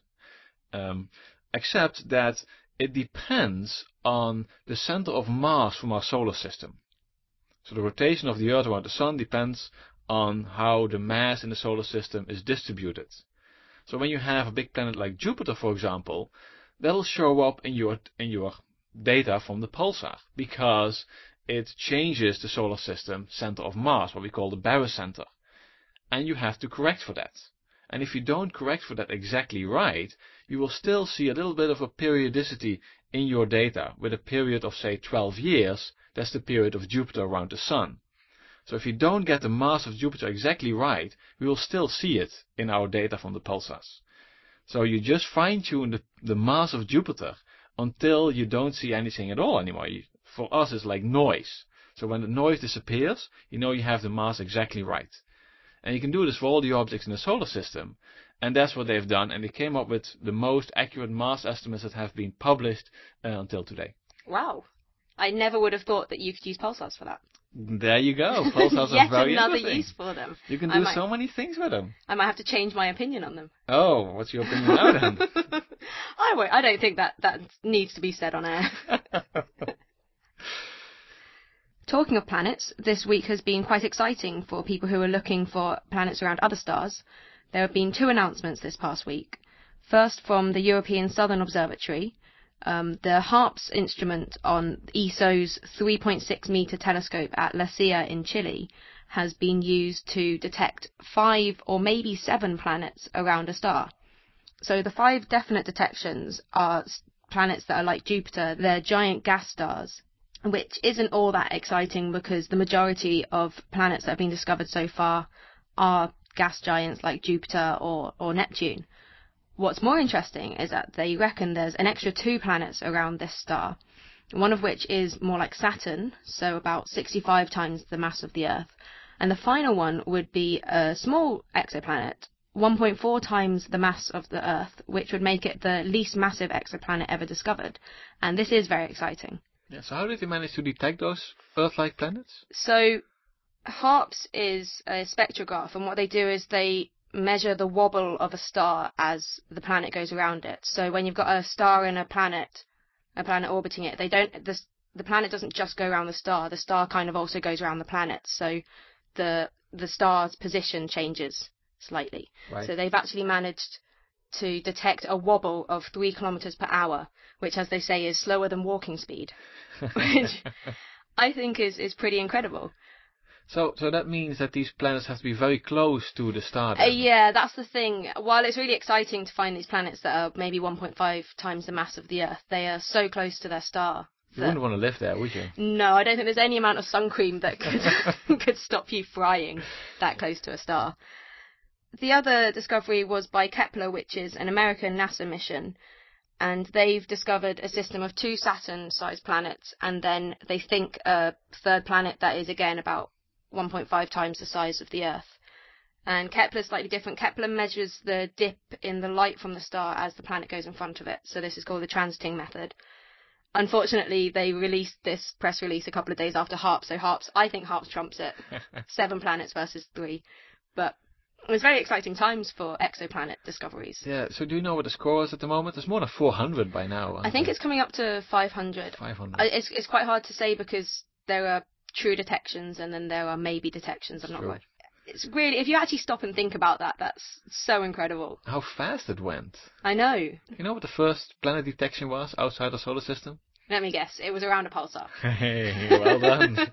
except that it depends on the center of mass from our solar system. So the rotation of the Earth around the Sun depends on how the mass in the solar system is distributed. So when you have a big planet like Jupiter, for example, that'll show up in your data from the pulsar, because it changes the solar system center of mass, what we call the barycenter. And you have to correct for that. And if you don't correct for that exactly right, you will still see a little bit of a periodicity in your data, with a period of say 12 years, that's the period of Jupiter around the Sun. So if you don't get the mass of Jupiter exactly right, we will still see it in our data from the pulsars. So you just fine-tune the mass of Jupiter until you don't see anything at all anymore. For us it's like noise. So when the noise disappears, you know you have the mass exactly right. And you can do this for all the objects in the solar system. And that's what they've done, and they came up with the most accurate mass estimates that have been published until today. Wow. I never would have thought that you could use pulsars for that. There you go. Pulsars are very another interesting. use for them. You can do so many things with them. I might have to change my opinion on them. Oh, what's your opinion now then? I don't think that needs to be said on air. Talking of planets, this week has been quite exciting for people who are looking for planets around other stars. There have been 2 announcements this past week. First, from the European Southern Observatory. The HARPS instrument on ESO's 3.6 meter telescope at La Silla in Chile has been used to detect 5 or maybe 7 planets around a star. So the 5 definite detections are planets that are like Jupiter. They're giant gas stars, which isn't all that exciting because the majority of planets that have been discovered so far are gas giants like Jupiter or Neptune. What's more interesting is that they reckon there's an extra 2 planets around this star, one of which is more like Saturn, so about 65 times the mass of the Earth, and the final one would be a small exoplanet, 1.4 times the mass of the Earth, which would make it the least massive exoplanet ever discovered, and this is very exciting. Yeah, so how did they manage to detect those Earth-like planets? So HARPS is a spectrograph, and what they do is they measure the wobble of a star as the planet goes around it. So when you've got a star and a planet orbiting it, the planet doesn't just go around the star kind of also goes around the planet. So the star's position changes slightly. Right. So they've actually managed to detect a wobble of 3 kilometers per hour, which, as they say, is slower than walking speed, which I think is pretty incredible. So that means that these planets have to be very close to the star. Yeah, that's the thing. While it's really exciting to find these planets that are maybe 1.5 times the mass of the Earth, they are so close to their star. You wouldn't want to live there, would you? No, I don't think there's any amount of sun cream that could stop you frying that close to a star. The other discovery was by Kepler, which is an American NASA mission, and they've discovered a system of 2 Saturn-sized planets, and then they think a third planet that is again about 1.5 times the size of the Earth. And Kepler's slightly different. Kepler measures the dip in the light from the star as the planet goes in front of it, so this is called the transiting method. Unfortunately, they released this press release a couple of days after HARPS, so I think HARPS trumps it. 7 planets versus 3. But it was very exciting times for exoplanet discoveries. Yeah, so do you know what the score is at the moment? There's more than 400 by now. I think it's coming up to 500. 500. It's quite hard to say because there are true detections and then there are maybe detections. I'm not quite. It's really, if you actually stop and think about that, that's so incredible. How fast it went. I know. You know what the first planet detection was outside the solar system? Let me guess. It was around a pulsar. Hey, well done.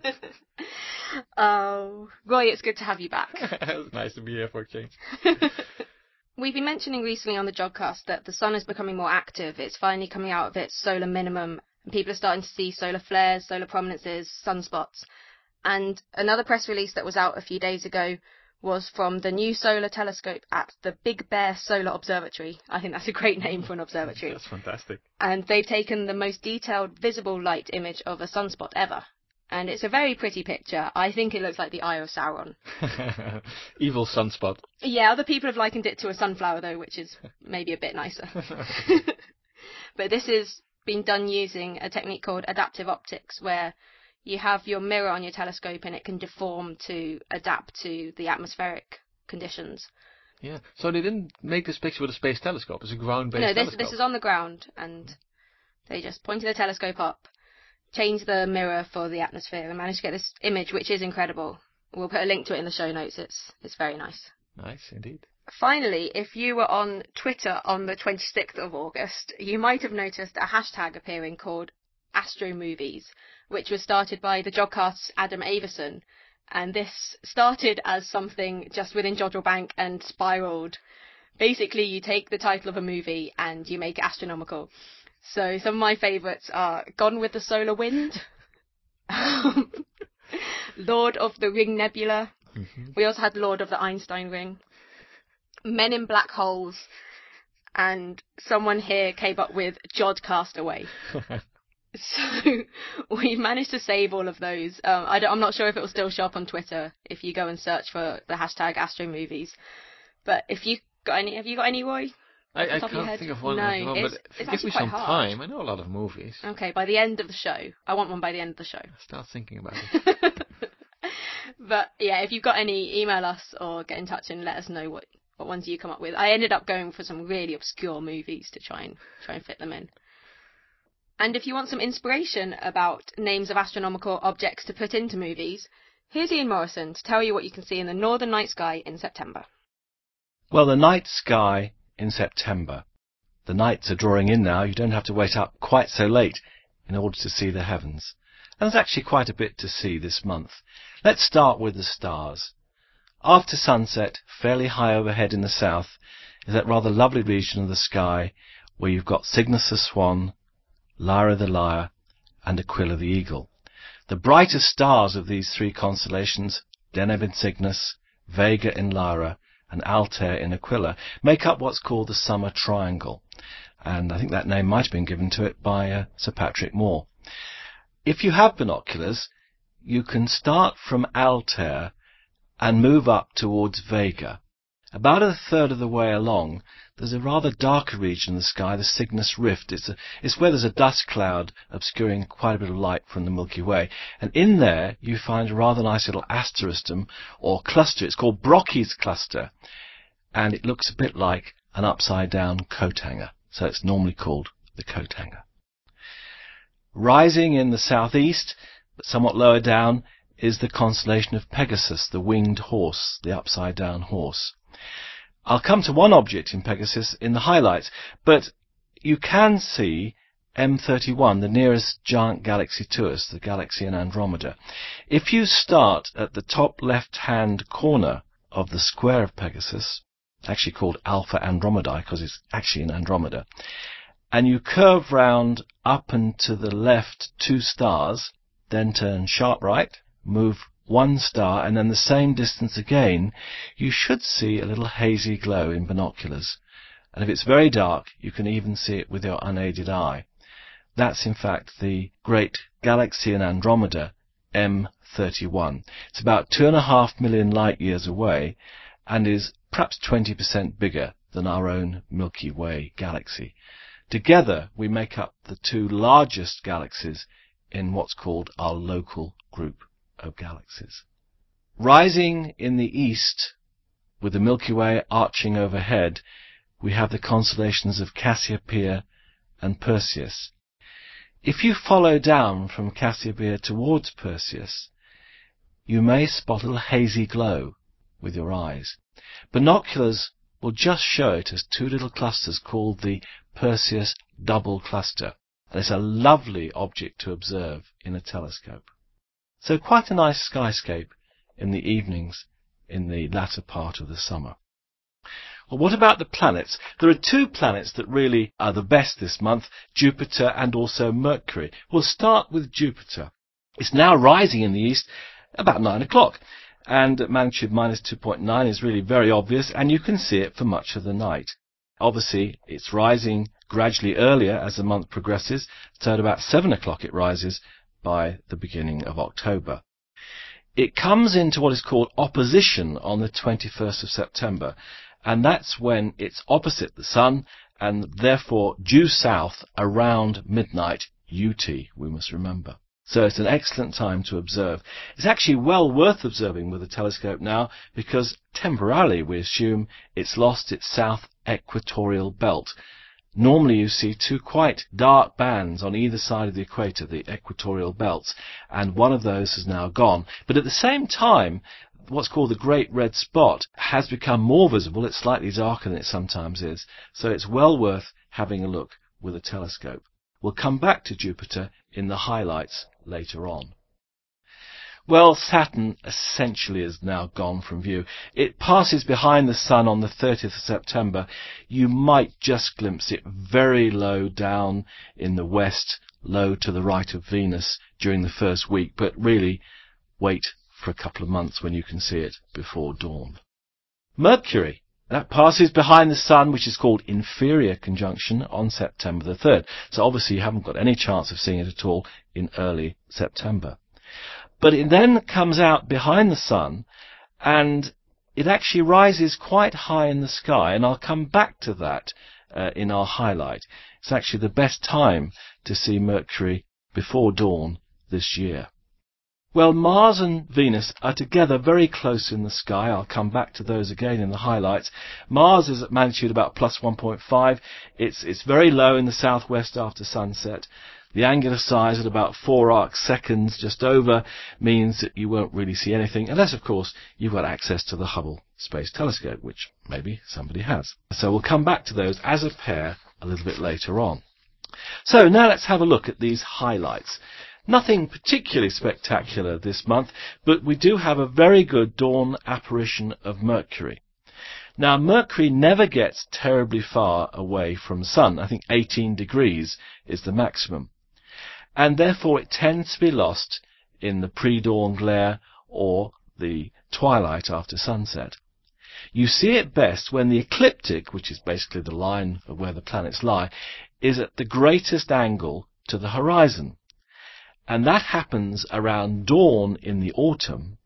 Oh, Roy, it's good to have you back. It's nice to be here for a change. We've been mentioning recently on the Jodcast that the sun is becoming more active. It's finally coming out of its solar minimum, and people are starting to see solar flares, solar prominences, sunspots. And another press release that was out a few days ago was from the new solar telescope at the Big Bear Solar Observatory. I think that's a great name for an observatory. That's fantastic. And they've taken the most detailed visible light image of a sunspot ever. And it's a very pretty picture. I think it looks like the Eye of Sauron. Evil sunspot. Yeah, other people have likened it to a sunflower, though, which is maybe a bit nicer. But this is being done using a technique called adaptive optics, where you have your mirror on your telescope and it can deform to adapt to the atmospheric conditions. Yeah. So they didn't make this picture with a space telescope. It's a ground-based No, telescope. this is on the ground, and they just pointed the telescope up, changed the mirror for the atmosphere, and managed to get this image, which is incredible. We'll put a link to it in the show notes. It's very nice. Nice, indeed. Finally, if you were on Twitter on the 26th of August, you might have noticed a hashtag appearing called AstroMovies, which was started by the Jodcast's Adam Averson. And this started as something just within Jodrell Bank and spiraled. Basically, you take the title of a movie and you make it astronomical. So some of my favourites are Gone with the Solar Wind, Lord of the Ring Nebula. Mm-hmm. We also had Lord of the Einstein Ring, Men in Black Holes, and someone here came up with Jodcast Away. So we've managed to save all of those. I'm not sure if it will still show up on Twitter if you go and search for the hashtag AstroMovies. But have you got any, Roy? I can't think of one No, at the moment, it's but give me quite some hard. time. I know a lot of movies. Okay, by the end of the show. I want one by the end of the show. Start thinking about it. But yeah, if you've got any, email us or get in touch and let us know what ones you come up with. I ended up going for some really obscure movies to try and fit them in. And if you want some inspiration about names of astronomical objects to put into movies, here's Ian Morrison to tell you what you can see in the northern night sky in September. Well, the night sky in September. The nights are drawing in now. You don't have to wait up quite so late in order to see the heavens. And there's actually quite a bit to see this month. Let's start with the stars. After sunset, fairly high overhead in the south, is that rather lovely region of the sky where you've got Cygnus the Swan, Lyra the Lyre, and Aquila the Eagle. The brightest stars of these three constellations, Deneb in Cygnus, Vega in Lyra, and Altair in Aquila, make up what's called the Summer Triangle. And I think that name might have been given to it by Sir Patrick Moore. If you have binoculars, you can start from Altair and move up towards Vega. About a third of the way along, there's a rather darker region in the sky, the Cygnus Rift. It's where there's a dust cloud obscuring quite a bit of light from the Milky Way. And in there, you find a rather nice little asterism, or cluster. It's called Brocchi's cluster. And it looks a bit like an upside-down coat hanger. So it's normally called the coat hanger. Rising in the southeast, but somewhat lower down, is the constellation of Pegasus, the winged horse, the upside-down horse. I'll come to one object in Pegasus in the highlights, but you can see M31, the nearest giant galaxy to us, the galaxy in Andromeda. If you start at the top left-hand corner of the square of Pegasus, actually called Alpha Andromedae because it's actually in Andromeda, and you curve round up and to the left 2 stars, then turn sharp right, move 1 star, and then the same distance again, you should see a little hazy glow in binoculars. And if it's very dark, you can even see it with your unaided eye. That's in fact the great galaxy in Andromeda, M31. It's about 2.5 million light years away and is perhaps 20% bigger than our own Milky Way galaxy. Together we make up the 2 largest galaxies in what's called our local group of galaxies. Rising in the east, with the Milky Way arching overhead, we have the constellations of Cassiopeia and Perseus. If you follow down from Cassiopeia towards Perseus, you may spot a little hazy glow with your eyes. Binoculars will just show it as 2 little clusters called the Perseus double cluster. and it's a lovely object to observe in a telescope. So quite a nice skyscape in the evenings in the latter part of the summer. Well, what about the planets? There are two planets that really are the best this month, Jupiter and also Mercury. We'll start with Jupiter. It's now rising in the east about 9 o'clock, and at magnitude minus 2.9 is really very obvious, and you can see it for much of the night. Obviously, it's rising gradually earlier as the month progresses, so at about 7 o'clock it rises by the beginning of October. It comes into what is called opposition on the 21st of September, and that's when it's opposite the Sun and therefore due south around midnight UT, we must remember. So it's an excellent time to observe. It's actually well worth observing with a telescope now because temporarily we assume it's lost its south equatorial belt. Normally you see two quite dark bands on either side of the equator, the equatorial belts, and one of those has now gone. But at the same time, what's called the Great Red Spot has become more visible. It's slightly darker than it sometimes is, so it's well worth having a look with a telescope. We'll come back to Jupiter in the highlights later on. Well, Saturn essentially is now gone from view. It passes behind the Sun on the 30th of September. You might just glimpse it very low down in the west, low to the right of Venus during the first week, but really wait for a couple of months when you can see it before dawn. Mercury, that passes behind the Sun, which is called inferior conjunction, on September the 3rd. So obviously you haven't got any chance of seeing it at all in early September. But it then comes out behind the Sun, and it actually rises quite high in the sky, and I'll come back to that in our highlight. It's actually the best time to see Mercury before dawn this year. Well, Mars and Venus are together very close in the sky. I'll come back to those again in the highlights. Mars is at magnitude about plus 1.5. It's very low in the southwest after sunset. The angular size at about 4 arc seconds, just over, means that you won't really see anything, unless, of course, you've got access to the Hubble Space Telescope, which maybe somebody has. So we'll come back to those as a pair a little bit later on. So now let's have a look at these highlights. Nothing particularly spectacular this month, but we do have a very good dawn apparition of Mercury. Now, Mercury never gets terribly far away from the Sun. I think 18 degrees is the maximum. And therefore it tends to be lost in the pre-dawn glare or the twilight after sunset. You see it best when the ecliptic, which is basically the line of where the planets lie, is at the greatest angle to the horizon. And that happens around dawn in the autumn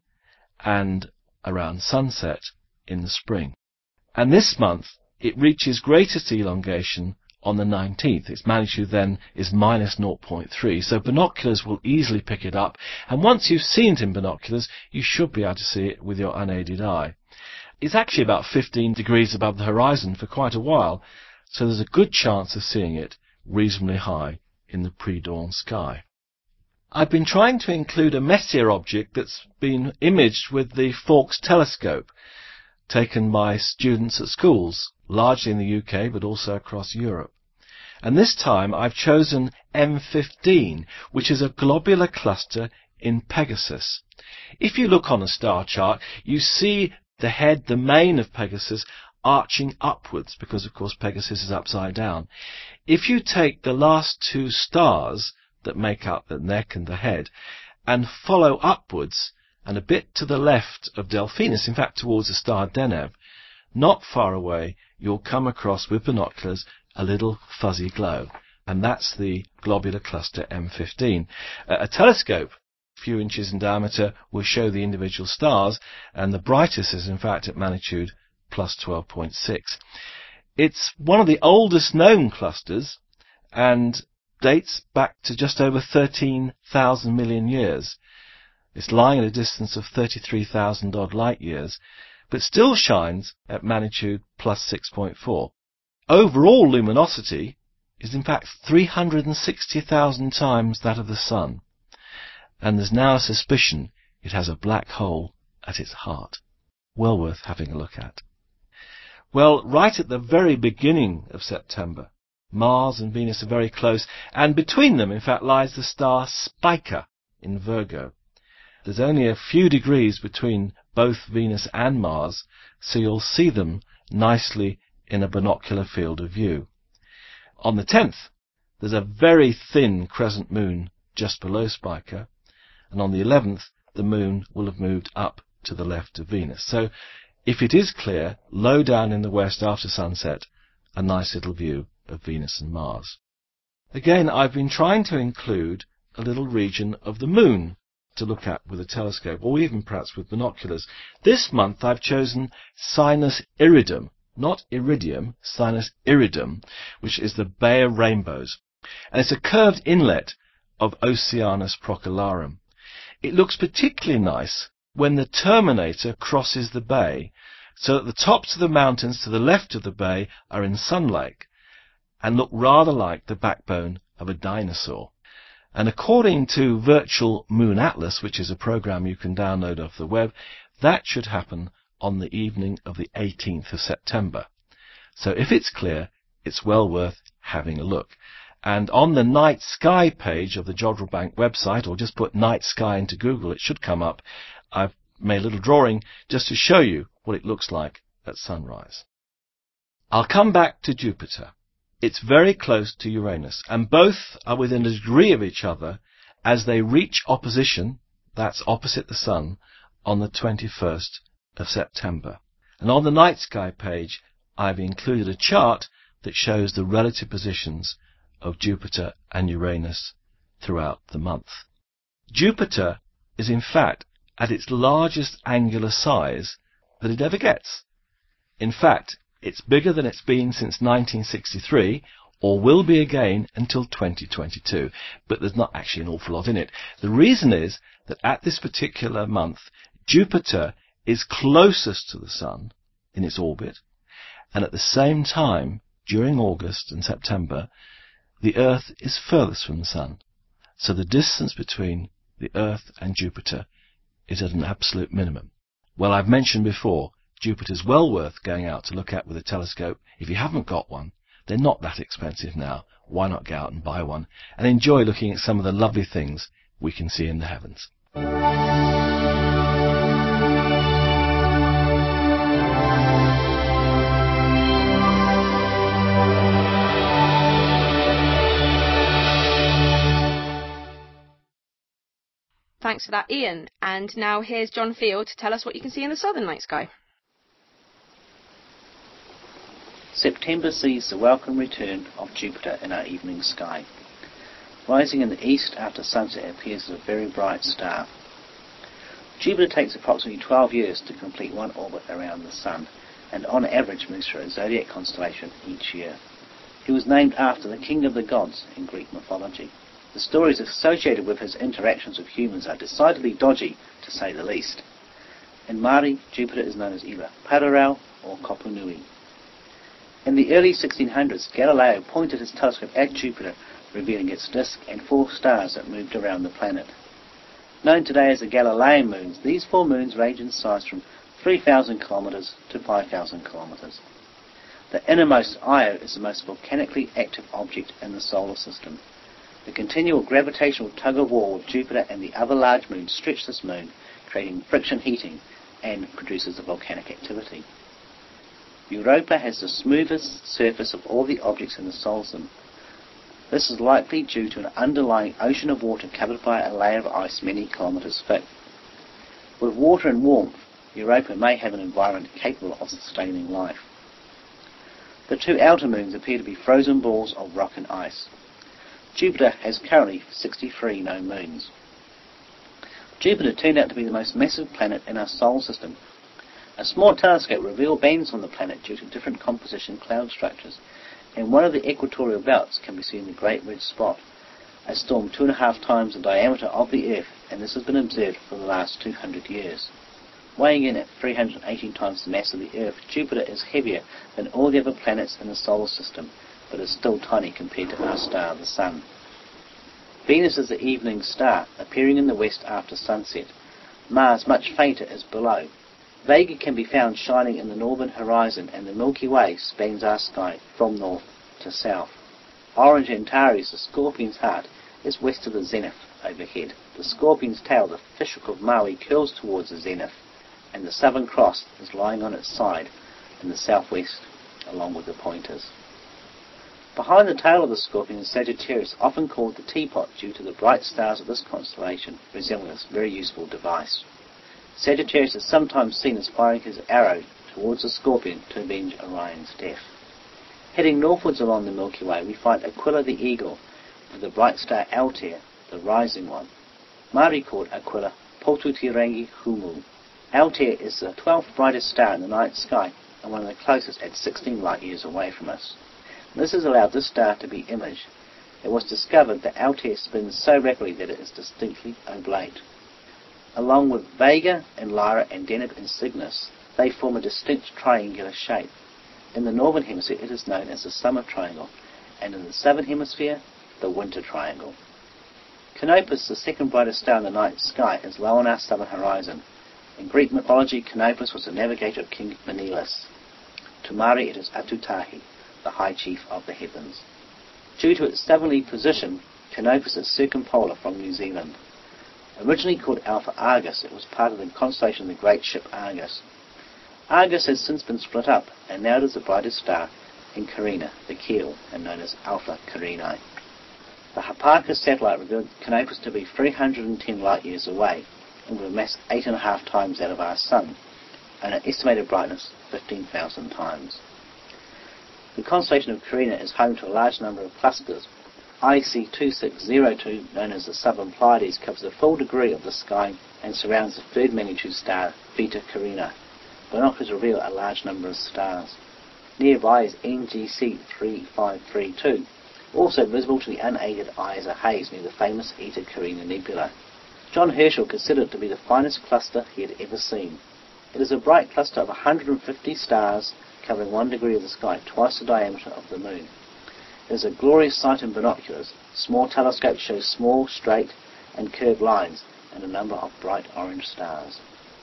and around sunset in the spring. And this month it reaches greatest elongation on the 19th. Its magnitude then is minus 0.3, so binoculars will easily pick it up, and once you've seen it in binoculars, you should be able to see it with your unaided eye. It's actually about 15 degrees above the horizon for quite a while, so there's a good chance of seeing it reasonably high in the pre-dawn sky. I've been trying to include a Messier object that's been imaged with the Fawkes telescope, taken by students at schools, largely in the UK, but also across Europe. And this time I've chosen M15, which is a globular cluster in Pegasus. If you look on a star chart, you see the head, the mane of Pegasus, arching upwards, because of course Pegasus is upside down. If you take the last two stars that make up the neck and the head, and follow upwards, and a bit to the left of Delphinus, in fact towards the star Deneb, not far away, you'll come across with binoculars a little fuzzy glow, and that's the globular cluster M15. A telescope, a few inches in diameter, will show the individual stars, and the brightest is in fact at magnitude plus 12.6. It's one of the oldest known clusters, and dates back to just over 13,000 million years. It's lying at a distance of 33,000 odd light years, but still shines at magnitude plus 6.4. Overall luminosity is in fact 360,000 times that of the Sun, and there's now a suspicion it has a black hole at its heart. Well worth having a look at. Well, right at the very beginning of September, Mars and Venus are very close, and between them, in fact, lies the star Spica in Virgo. There's only a few degrees between both Venus and Mars, so you'll see them nicely in a binocular field of view. On the 10th, there's a very thin crescent moon just below Spica, and on the 11th, the moon will have moved up to the left of Venus. So, if it is clear, low down in the west after sunset, a nice little view of Venus and Mars. Again, I've been trying to include a little region of the moon to look at with a telescope, or even perhaps with binoculars. This month I've chosen Sinus Iridum, not Iridium, Sinus Iridum, which is the Bay of Rainbows. And it's a curved inlet of Oceanus Procellarum. It looks particularly nice when the terminator crosses the bay, so that the tops of the mountains to the left of the bay are in Sun Lake, and look rather like the backbone of a dinosaur. And according to Virtual Moon Atlas, which is a program you can download off the web, that should happen on the evening of the 18th of September. So if it's clear, it's well worth having a look. And on the night sky page of the Jodrell Bank website, or just put night sky into Google, it should come up. I've made a little drawing just to show you what it looks like at sunrise. I'll come back to Jupiter. It's very close to Uranus, and both are within a degree of each other as they reach opposition, that's opposite the Sun, on the 21st of September. And on the night sky page, I've included a chart that shows the relative positions of Jupiter and Uranus throughout the month. Jupiter is in fact at its largest angular size that it ever gets. In fact, it's bigger than it's been since 1963, or will be again until 2022, but there's not actually an awful lot in it. The reason is that at this particular month, Jupiter is closest to the Sun in its orbit, and at the same time, during August and September, the Earth is furthest from the Sun. So the distance between the Earth and Jupiter is at an absolute minimum. Well, I've mentioned before, Jupiter's well worth going out to look at with a telescope. If you haven't got one, they're not that expensive now. Why not go out and buy one and enjoy looking at some of the lovely things we can see in the heavens. Thanks for that, Ian. And now here's John Field to tell us what you can see in the southern night sky. September sees the welcome return of Jupiter in our evening sky. Rising in the east after sunset, it appears as a very bright star. Jupiter takes approximately 12 years to complete one orbit around the Sun, and on average moves through a zodiac constellation each year. He was named after the king of the gods in Greek mythology. The stories associated with his interactions with humans are decidedly dodgy, to say the least. In Māori, Jupiter is known as either Pararau or Kopunui. In the early 1600s, Galileo pointed his telescope at Jupiter, revealing its disk and 4 stars that moved around the planet. Known today as the Galilean moons, these 4 moons range in size from 3,000 kilometres to 5,000 kilometres. The innermost Io is the most volcanically active object in the solar system. The continual gravitational tug-of-war with Jupiter and the other large moons stretch this moon, creating friction heating and produces the volcanic activity. Europa has the smoothest surface of all the objects in the solar system. This is likely due to an underlying ocean of water covered by a layer of ice many kilometres thick. With water and warmth, Europa may have an environment capable of sustaining life. The 2 outer moons appear to be frozen balls of rock and ice. Jupiter has currently 63 known moons. Jupiter turned out to be the most massive planet in our solar system. A small telescope revealed bands on the planet due to different composition cloud structures. In one of the equatorial belts can be seen the Great Red Spot, a storm 2.5 times the diameter of the Earth, and this has been observed for the last 200 years. Weighing in at 318 times the mass of the Earth, Jupiter is heavier than all the other planets in the solar system, but is still tiny compared to our star, the Sun. Venus is the evening star, appearing in the west after sunset. Mars, much fainter, is below. Vega can be found shining in the northern horizon, and the Milky Way spans our sky from north to south. Orange Antares, the scorpion's heart, is west of the zenith overhead. The scorpion's tail, the fishhook of Maui, curls towards the zenith, and the Southern Cross is lying on its side in the southwest, along with the pointers. Behind the tail of the scorpion is Sagittarius, often called the teapot due to the bright stars of this constellation resembling this very useful device. Sagittarius is sometimes seen as firing his arrow towards the scorpion to avenge Orion's death. Heading northwards along the Milky Way, we find Aquila the Eagle with the bright star Altair, the rising one. Māori called Aquila Potutirangi Humu. Altair is the 12th brightest star in the night sky and one of the closest at 16 light years away from us. This has allowed this star to be imaged. It was discovered that Altair spins so rapidly that it is distinctly oblate. Along with Vega and Lyra and Deneb and Cygnus, they form a distinct triangular shape. In the northern hemisphere it is known as the summer triangle, and in the southern hemisphere, the winter triangle. Canopus, the second brightest star in the night sky, is low on our southern horizon. In Greek mythology, Canopus was the navigator of King Menelaus. To Māori it is Atutahi, the high chief of the heavens. Due to its southerly position, Canopus is circumpolar from New Zealand. Originally called Alpha Argus, it was part of the constellation of the great ship Argus. Argus has since been split up, and now it is the brightest star in Carina, the keel, and known as Alpha Carinae. The Hipparchus satellite revealed Canopus to be 310 light years away, and with a mass 8.5 times that of our Sun, and an estimated brightness 15,000 times. The constellation of Carina is home to a large number of clusters. IC 2602, known as the Southern Pleiades, covers a full degree of the sky and surrounds the third magnitude star, Beta Carina. Binoculars reveal a large number of stars. Nearby is NGC 3532, also visible to the unaided eye as a haze near the famous Eta Carina Nebula. John Herschel considered it to be the finest cluster he had ever seen. It is a bright cluster of 150 stars covering 1 degree of the sky, twice the diameter of the moon. It is a glorious sight in binoculars. Small telescopes show small, straight and curved lines and a number of bright orange stars.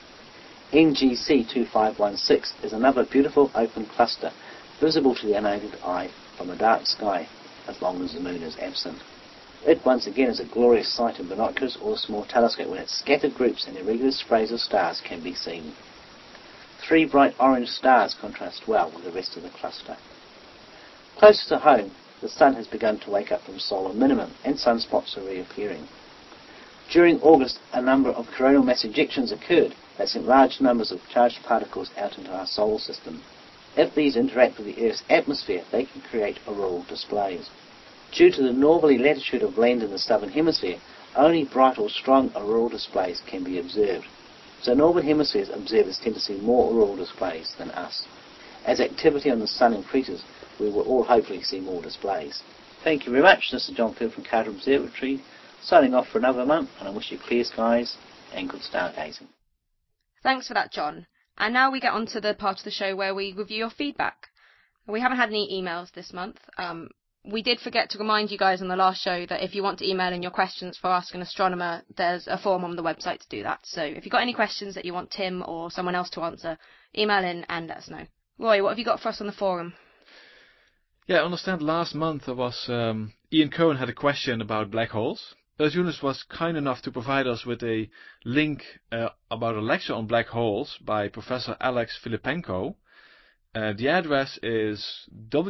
NGC 2516 is another beautiful open cluster, visible to the unaided eye from a dark sky as long as the moon is absent. It once again is a glorious sight in binoculars or a small telescope when its scattered groups and irregular sprays of stars can be seen. 3 bright orange stars contrast well with the rest of the cluster. Closer to home, the sun has begun to wake up from solar minimum and sunspots are reappearing. During August, a number of coronal mass ejections occurred that sent large numbers of charged particles out into our solar system. If these interact with the Earth's atmosphere, they can create auroral displays. Due to the northerly latitude of land in the southern hemisphere, only bright or strong auroral displays can be observed. So northern hemisphere's observers tend to see more auroral displays than us. As activity on the sun increases, we will all hopefully see more displays. Thank you very much. This is John Field from Carter Observatory, signing off for another month, and I wish you clear skies and good stargazing. Thanks for that, John. And now we get on to the part of the show where we review your feedback. We haven't had any emails this month. We did forget to remind you guys on the last show that if you want to email in your questions for Ask an Astronomer, there's a form on the website to do that. So if you've got any questions that you want Tim or someone else to answer, email in and let us know. Roy, what have you got for us on the forum? Yeah, I understand last month there was Ian Cohen had a question about black holes. Jonas was kind enough to provide us with a link about a lecture on black holes by Professor Alex Filipenko. The address is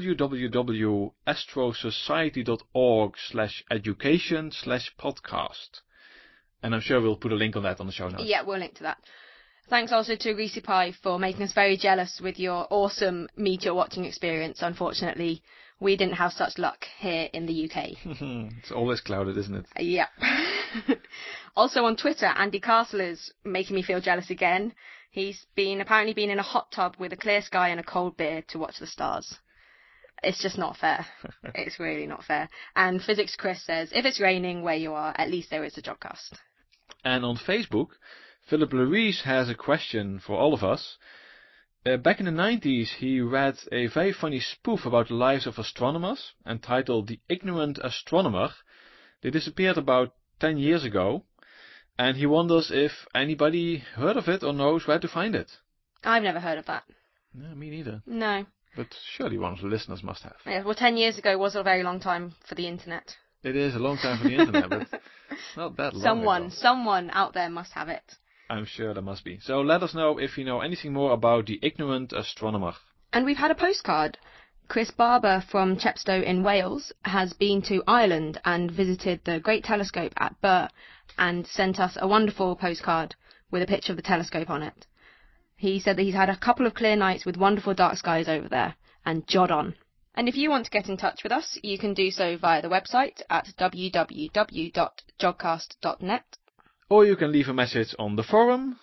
www.astrosociety.org/education/podcast. And I'm sure we'll put a link on that on the show notes. Yeah, we'll link to that. Thanks also to Recipi for making us very jealous with your awesome meteor watching experience. Unfortunately, we didn't have such luck here in the UK. It's always clouded, isn't it? Yeah. Also on Twitter, Andy Castle is making me feel jealous again. He's apparently been in a hot tub with a clear sky and a cold beer to watch the stars. It's just not fair. It's really not fair. And Physics Chris says, if it's raining where you are, at least there is a Jodcast. And on Facebook, Philip Louise has a question for all of us. Back in the 90s, he read a very funny spoof about the lives of astronomers, entitled The Ignorant Astronomer. They disappeared about 10 years ago, and he wonders if anybody heard of it or knows where to find it. I've never heard of that. No, me neither. No. But surely one of the listeners must have. Yeah, well, 10 years ago was a very long time for the internet. It is a long time for the internet, but not that long ago. Someone out there must have it. I'm sure there must be. So let us know if you know anything more about the ignorant astronomer. And we've had a postcard. Chris Barber from Chepstow in Wales has been to Ireland and visited the Great Telescope at Birr and sent us a wonderful postcard with a picture of the telescope on it. He said that he's had a couple of clear nights with wonderful dark skies over there, and jod on. And if you want to get in touch with us, you can do so via the website at www.jodcast.net. Or you can leave a message on the forum,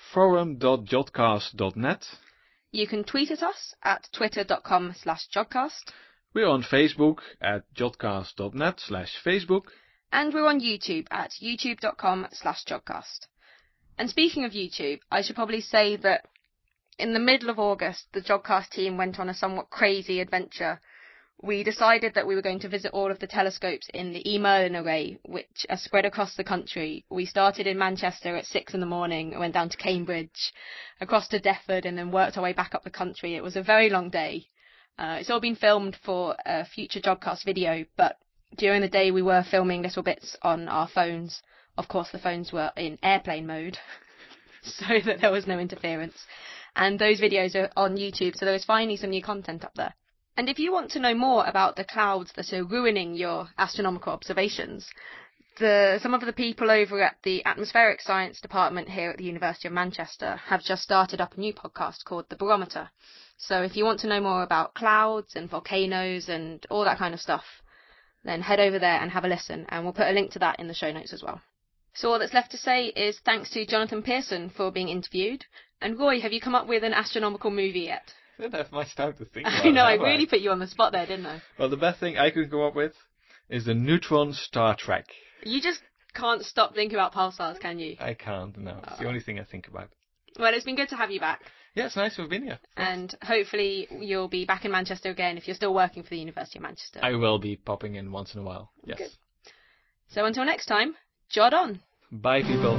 forum.jodcast.net. You can tweet at us at twitter.com/jodcast. We're on Facebook at jodcast.net/Facebook. And we're on YouTube at youtube.com/jodcast. And speaking of YouTube, I should probably say that in the middle of August, the Jodcast team went on a somewhat crazy adventure. We decided that we were going to visit all of the telescopes in the E. Merlin array, which are spread across the country. We started in Manchester at 6 in the morning, went down to Cambridge, across to Deptford, and then worked our way back up the country. It was a very long day. It's all been filmed for a future Jodcast video, but during the day we were filming little bits on our phones. Of course, the phones were in airplane mode, so that there was no interference. And those videos are on YouTube, so there is finally some new content up there. And if you want to know more about the clouds that are ruining your astronomical observations, some of the people over at the Atmospheric Science Department here at the University of Manchester have just started up a new podcast called The Barometer. So if you want to know more about clouds and volcanoes and all that kind of stuff, then head over there and have a listen, and we'll put a link to that in the show notes as well. So all that's left to say is thanks to Jonathan Pearson for being interviewed. And Roy, have you come up with an astronomical movie yet? I didn't have much time to think about I know, it. I really put you on the spot there, didn't I? Well, the best thing I could come up with is the Neutron Star Trek. You just can't stop thinking about pulsars, can you? I can't, no. It's the only thing I think about. Well, it's been good to have you back. Yeah, it's nice to have been here. And hopefully you'll be back in Manchester again if you're still working for the University of Manchester. I will be popping in once in a while, yes. Good. So until next time, jod on. Bye, people.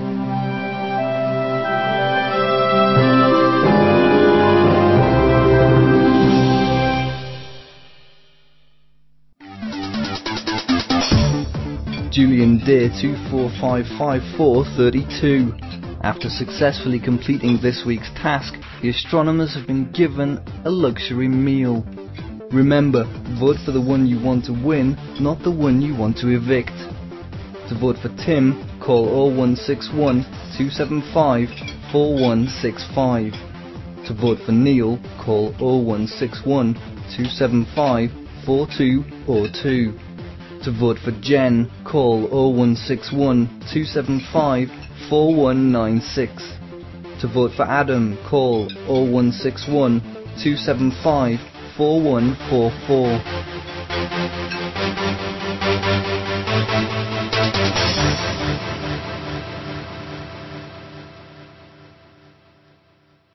Julian Deere 2455432. After successfully completing this week's task, the astronomers have been given a luxury meal. Remember, vote for the one you want to win, not the one you want to evict. To vote for Tim, call 0161 275 4165. To vote for Neil, call 0161 275 4202. To vote for Jen, call 0161 275 4196. To vote for Adam, call 0161 275 4144.